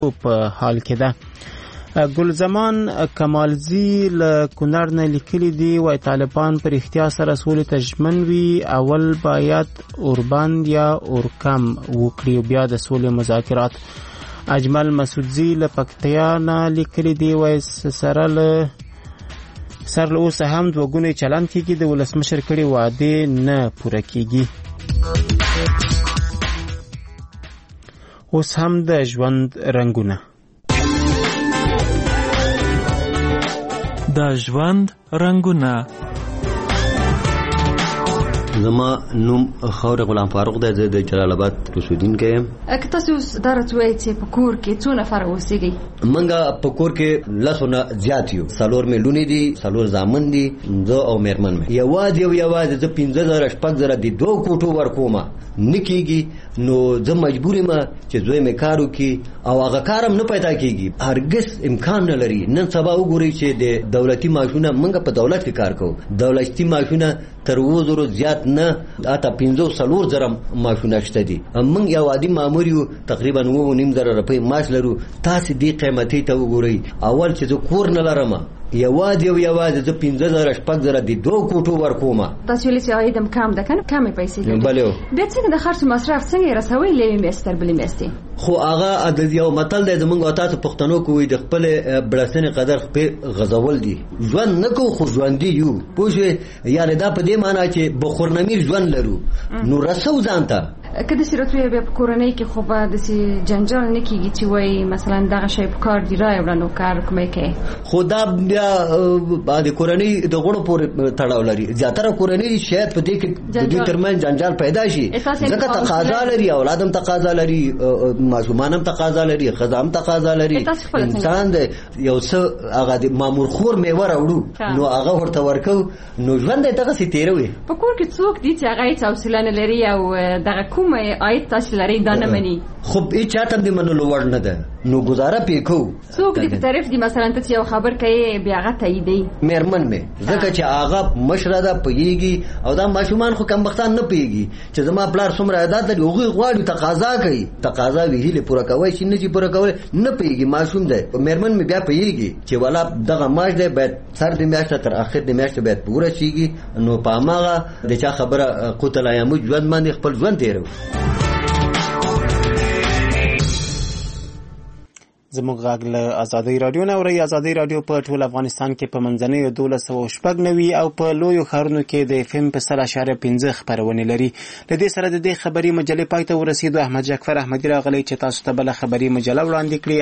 په حال کې ده. ګلزمان کمالزی له کونړ نه لیکلي دي وای طالبان پر اختیار سره سولې ته ژمن وي، اول باید اوربند یا اورکم وکړي بیا د سولې مذاکرات. اجمل مسعودزی له پکتیا نه لیکلي دي وای سره له اوسه هم دوه ګونی چلند کېږي، د ولسمشر کړي وعده نه پوره کېږي. اوس هم د ژوند رنګونه. د ژوند رنګونه. زما نوم خاور غلام فاروق دی، زه د جلال آباد اوسیدونکی یم. که تاسو دا راته ووایئ چې په کور کې څو نفره اوسېږئ؟ موږ په کور کې 10 نه زیات یو، 4 مې لونې دي، 4 زامن دي، زه او مېرمن مې. یوازې زه 15,000 شپږ د 2 کوټو ورکوم نه کېږي، نو زه مجبور یم چې زوی مې کار وکړي او هغه کار هم نه پیدا کېږي، هرګز امکان نه لري. نن سبا وګورئ چې د دولتي معاشونه، موږ په دولت کې کار کوو، دولتي معاشونه تر 2,000 زیات نه، اته 15,000 معاشونه شته دي. موږ یو عادي مامور یو، تقریبا 9,500 روپۍ معاش لرو. تاسو دې قیمتي ته وګورئ، اول چې زه کور نه لرم، یوازې زه 15,000 شپږ د 2 کوټو ورکوم. تاسو ویلي چې عاید هم کم ده، کنه کمې پیسې دي. بله بیا څنګه د خرڅ مصرف څنګه رسوي لوي میستر بلې میستي؟ خو هغه د یو متل دی زمونږ او تاسو پښتنو کوی د خپل بړستنې قدر په غزول دي. ژوند نه کو خو ژوند دی یو، پوه یعنی دا په دې معنی چې بخورنمیر ژوند لرو، نو رسو ځانته. که د سیرتوی بیا په کورنۍ کې خو به داسې جنجال نه کېږي چې وایي مثلا دغه شی په کار دی رایوړه نو کار کومې کوي. خو دا بیا د کورنۍ د غړو پورې تړاو لري. زیاتره کورنۍ شاید په دې کې د دوی ترمنځ جنجال پیدا شي، ځکه تقاضا لري، اولاد هم تقاضا لري، ماشومان هم تقاضا لري، ښځه هم تقاضا لري. انسان د یو څه هغه د مامور خور میوه راوړو نو هغه ورته ورکو، نو ژوند یې دغسې تېروي. په کور کې څوک دي چې هغه هېڅ حوصله نه لري او دغه کومه عاید تاسو لرئ دا نه مني؟ خو هېڅ چاته هم د منلو وړ نه ده، نو ګزاره پې کوو. څوک دې په طرف دي مثلا ته چې یو خبر کوي بیا هغه تاییدوي؟ مېرمن مې، ځکه چې هغه مشره ده، پوهېږي، او دا ماشومان خو کمبختان نه پوهېږي چې زما پلار څومره عادت لري، هغوی غواړي تقاضا کوي، تقاضا وي هیلې پوره کوی شي، نه چې پوره کولی نه پوهېږي، ماشوم دی. مېرمن مې بیا پوهېږي چې والا دغه معاش دی باید سر د میاشته تر اخر د میاشتې باید پوره شيږي، نو په هماغه د چا خبره قوت الایامو ژوند باندې خپل ژوند تېروي. زموږ غږ له ازادۍ رادیو نه اورئ. ازادۍ رادیو په ټول افغانستان کې په منځنیو 1296 او په لویو ښارونو کې د FM په 100.5 خپرونې لري. له دې سره د دې خبري مجلې پای ته ورسېدو. احمد جعفر احمدي راغلی چې تاسو ته بله خبري مجله وړاندې کړي.